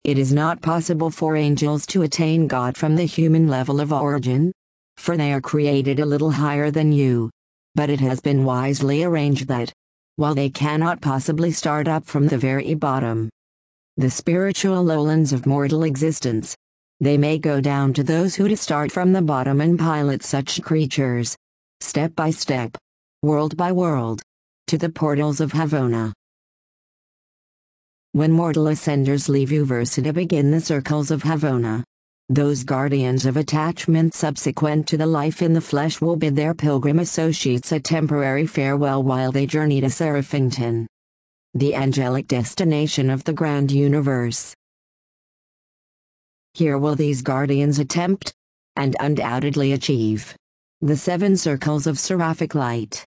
It is not possible for angels to attain God from the human level of origin, for they are created a little higher than you. But it has been wisely arranged that, while they cannot possibly start up from the very bottom, the spiritual lowlands of mortal existence, they may go down to those who to start from the bottom and pilot such creatures, step by step, world by world, to the portals of Havona. When mortal ascenders leave Uversa to begin the circles of Havona, those guardians of attachment subsequent to the life in the flesh will bid their pilgrim associates a temporary farewell while they journey to Seraphington, the angelic destination of the grand universe. Here will these guardians attempt, and undoubtedly achieve, the 7 circles of seraphic light.